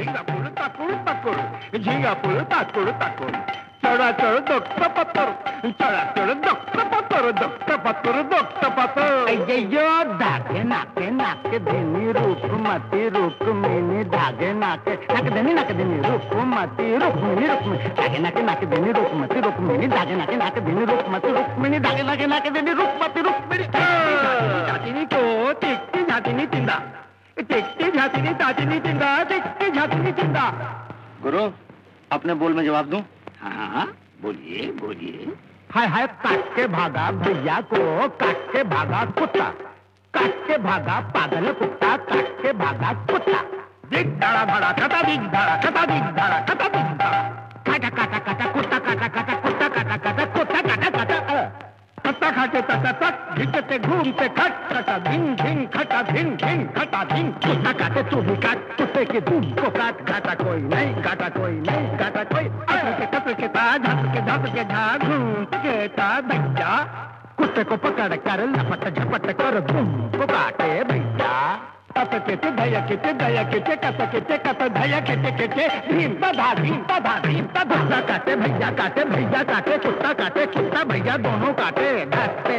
ঝিঙ্গাপুর তাকুর তাকুর, ঝিঙ্গাপুর তাকুর তাকুর, চড়াচড় দক্ষ পাথর, চড়াচড় দক্ষ পাথর, দক্ষ পাথর, দক্ষ পাথর। धागे नाके नाके देनी रुकमती रुकमिनी धागे नाके नाके देनी रुकमती रुकमिनी रुकमिनी धागे नाके नाके देनी रुकमती रुकमिनी धागे नाके नाके देनी रुकमती रुकमिनी धागे नाके नाके देनी रुकमती रुकमिनी। झाँचनी को टिकटी झाँचनी चिंदा, टिकटी झाँचनी ताचनी चिंदा, टिकटी झाँचनी चिंदा। गुरु अपने बोल में जवाब दूं? हाँ बोलिए बोलिए। हाय हाय काट के भागा भैया को, काट के भागा कुत्ता, काट के भागा पागल कुत्ता, काट के भागा कुत्ता। दिग धाड़ा धाड़ा कटा दिग धाड़ा कटा दिग धाड़ा कटा दिग धाड़ा, काटा काटा काटा कुत्ता काटा काटा कुत्ता काटा काटा कुत्ता काटा काटा। कट्टा खाते तटा तक घिचते घूमते खट खटा धिंग धिंग खटा धिंग धिंग खटा धिंग। कुत्ता काटे तू भी काट, कुत्ते के दूध को काट, घाटा कोई नहीं घाटा कोई नहीं घाटा कोई। कपड़े के ताज झप के झाग घूमते के ताज भैया, कुत्ते को पकड़ कर लपट झपट कर तुम को काटे भैया। कत केटे दया केटे कत केटे कत दया केटे भीम तधा कुत्ता काटे भैया काटे कुत्ता काटे कुत्ता भैया दोनों काटे। दाते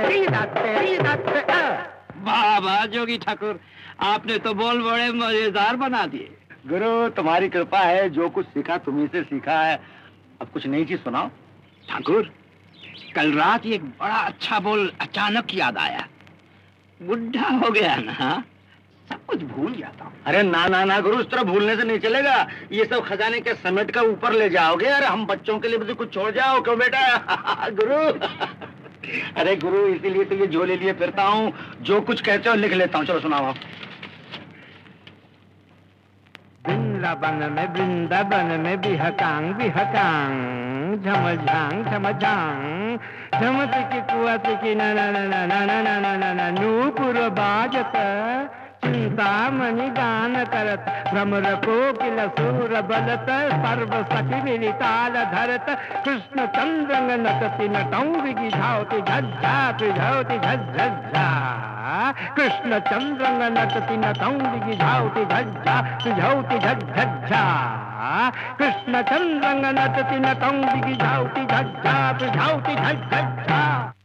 वाह वाह जोगी ठाकुर, आपने तो बोल बड़े मजेदार बना दिए। गुरु तुम्हारी कृपा है, जो कुछ सीखा तुम्ही से सीखा है। अब कुछ नई चीज सुनाओ। ठाकुर कल रात एक बड़ा अच्छा बोल अचानक याद आया। बुढ़ा हो गया ना, सब कुछ भूल जाता हूँ। अरे ना ना ना गुरु, इस तरह भूलने से नहीं चलेगा। ये सब खजाने के समेट कर ऊपर ले जाओगे। अरे हम बच्चों के लिए भी तो कुछ छोड़ जाओ क्यों बेटा? गुरु अरे गुरु इसीलिए तो ये झोले लिए फिरता हूँ, जो कुछ कहते हो लिख लेता हूँ। चलो सुनाओ आप। वृंदावन में बिहकांग बिहकांग, झमझांग झमझांग, झमती की कुआती की ना ना ना ना ना ना ना ना ना नूपुर बाजत, चिंतामणि गान करत, भ्रमर कोकिल सूर बलत, सर्व सखी विरिताल धरत, कृष्ण चंद्रंग नटति नटौंगी गिझावती झज्झा पिझौती झज्झा, कृष्ण चंद्रंग नटति नटौंगी गिझावती झज्झा पिझौती झज्झा, कृष्ण चंद्रंग नटति नटौंगी गिझावती झज्झा पिझौती झज्झा।